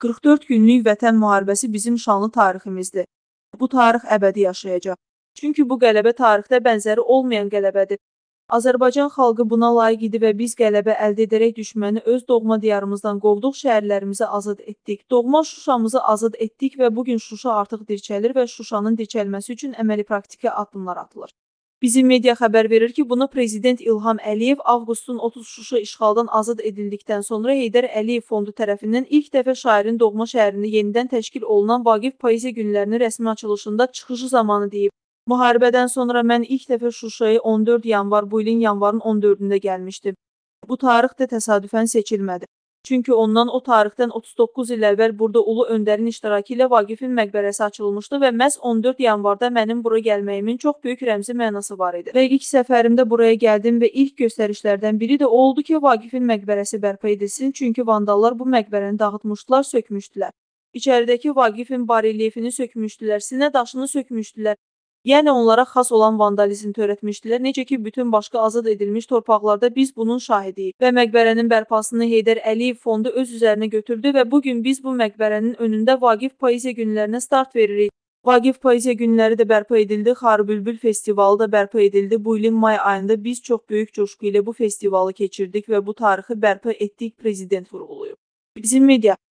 44 günlük Vətən müharibəsi bizim şanlı tariximizdir. Bu tarix əbədi yaşayacaq. Çünki bu qələbə tarixdə bənzəri olmayan qələbədir. Azərbaycan xalqı buna layiq idi və biz qələbə əldə edərək düşməni öz doğma diyarımızdan qovduq, şəhərlərimizi azad etdik. Doğma Şuşamızı azad etdik və bugün Şuşa artıq dirçəlir və Şuşanın dirçəlməsi üçün əməli praktiki addımlar atılır. Bizim media xəbər verir ki, bunu Prezident İlham Əliyev avqustun 30 Şuşa işğaldan azad edildikdən sonra Heydər Əliyev Fondu tərəfindən ilk dəfə şairin doğma şəhərində yenidən təşkil olunan Vaqif Poeziya Günlərinin rəsmi açılışında çıxışı zamanı deyib. Müharibədən sonra mən ilk dəfə Şuşaya 14 yanvar bu ilin yanvarın 14-də gəlmişdim. Bu tarix də təsadüfən seçilmədi. Çünki ondan o tarixdən 39 il əvvəl burada Ulu Öndərin iştirakı ilə Vaqifin məqbərəsi açılmışdı və məhz 14 yanvarda mənim bura gəlməyimin çox böyük rəmzi mənası var idi. Və ilk səfərimdə buraya gəldim və ilk göstərişlərdən biri də oldu ki, Vaqifin məqbərəsi bərpa edilsin, çünki vandallar bu məqbərəni dağıtmışdılar, sökmüşdülər. İçəridəki Vaqifin barelyefini sökmüşdülər, sinə daşını sökmüşdülər. Yəni onlara xas olan vandalizm törətmişdilər, necə ki, bütün başqa azad edilmiş torpaqlarda biz bunun şahidiyik. Və məqbərənin bərpasını Heydər Əliyev Fondu öz üzərinə götürdü və bugün biz bu məqbərənin önündə Vaqif Poeziya Günlərinə start veririk. Vaqif Poeziya Günləri də bərpa edildi, Xarı Bülbül Festivalı da bərpa edildi. Bu ilin may ayında biz çox böyük coşqu ilə bu festivalı keçirdik və bu tarixi bərpa etdik, Prezident vurğulayıb. Bizim media